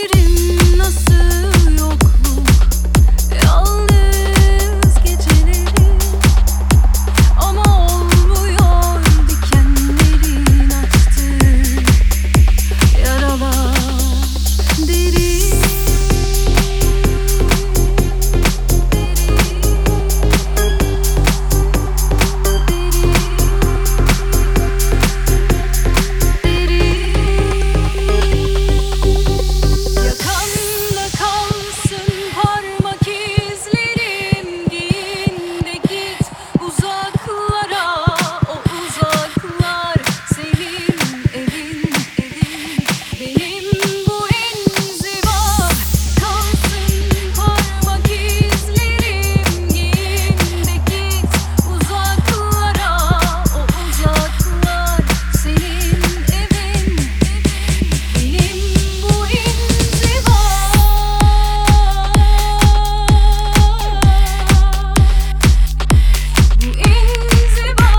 Bilirim nasıl yokluk, yalnız geceleri. Ama olmuyor dikenlerin açtığı yaralar derin. Yakanda kalsın parmak izlerim, giyin de git uzaklara. O uzaklar senin evin, benim bu inziva. Kalsın parmak izlerim, giyin de git uzaklara. O uzaklar senin evin, benim bu inziva. Bu inziva.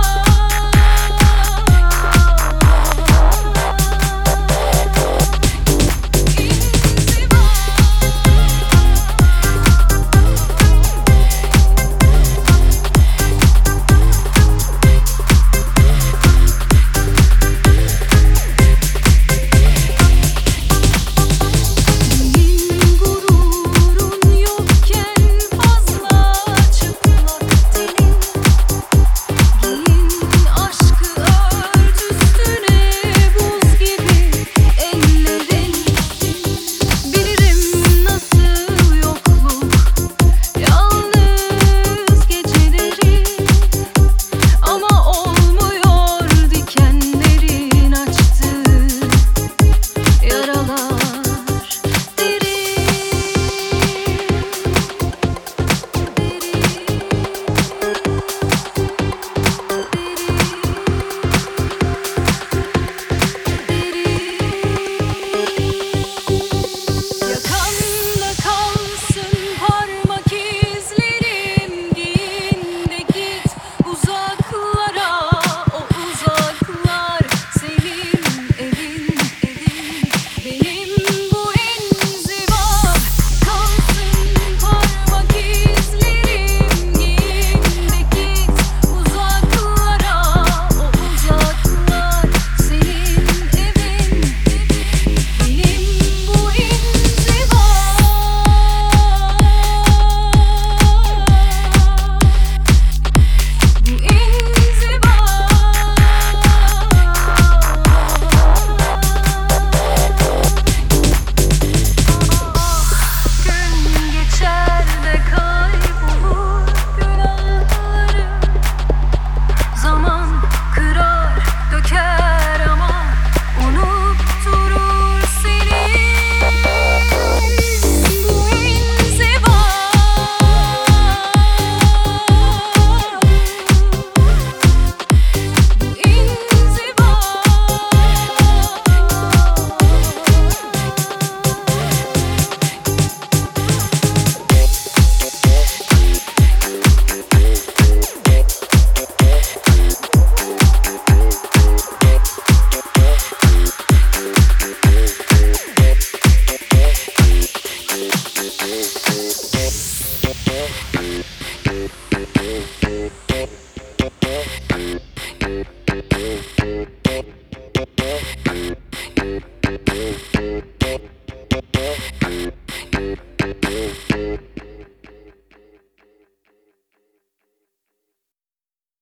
Senin gururun yokken fazla çıplak tenin. Giyin aşkı ört üstüne buz gibi ellerin. Bilirim nasıl yokluk, yalnız geceleri. Ama olmuyor dikenlerin açtığı yaralar derin. Yakanda kalsın parmak izlerim, giyin de git uzaklara. O uzaklar senin evin, benim bu inziva. Kalsın parmak izlerim, giyin de git uzaklara. O uzaklar senin evin, benim bu inziva. Bu inziva. Gün geçer de kaybolur günahlarım. Zaman kırar döker ama unutturur seni. Bu inziva. Bu inziva. Thank you.